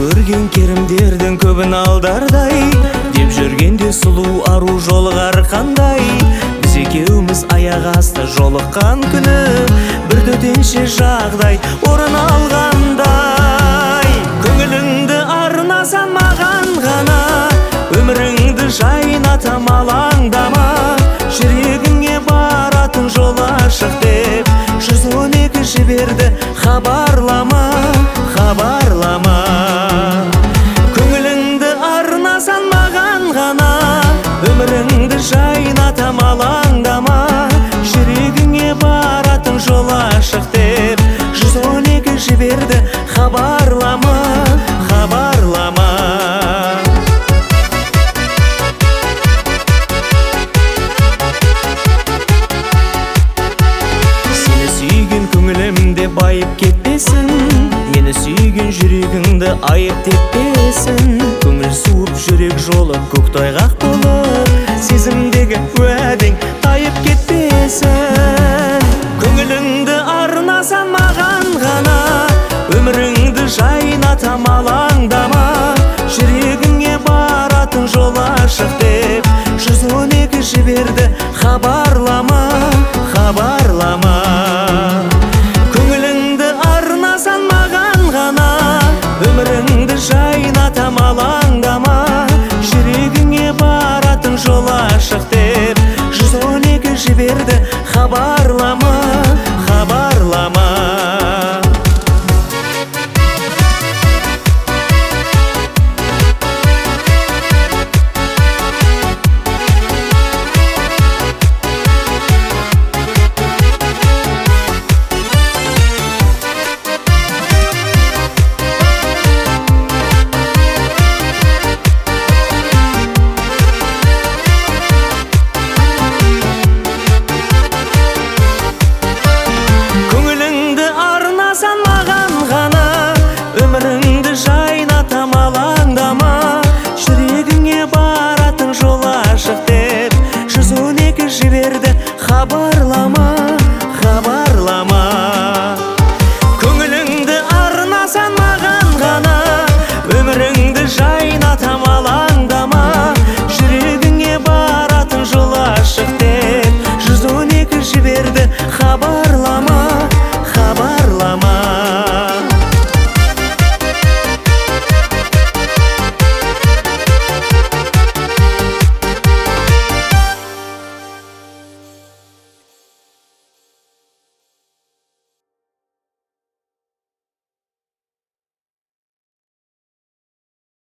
көрген керімдердің көбін алдардай деп жүргенде сұлу ару жолығар қандай. Біз екеуміз аяқ асты жолыққан күні бір төтенше жағдай орын алғандай. Көңіліңді арнасам маған ғана, өміріңді жайнатам алаңдама. Жүрегіңе баратын жол ашық деп 112 жіберді хабарлама, хабарлама. Көңіліңді арнасам маған ғана, өміріңді жайнатам алаңдама. Жүрегіңе баратын жол ашық деп 112 жіберді хабарлама, хабарлама. Сені сүйген көңілімде байып кетпесін, мені сүйген жүрегіңді айып теппесін. Көңіл суып жүрек жолы көктайғақ болып, сезімдегі уәдең тайып кетпесін. Көңіліңді арнасам маған ғана, өміріңді жайнатам алаңдама. Жүрегіңе баратын жол ашық деп 112 жіберді хабарлама, хабарлама. Көңіліңді арнасам маған ғана, өміріңді жайнатам алаңдама. Жүрегіңе баратын жол ашық деп 112 жіберді хабарлама.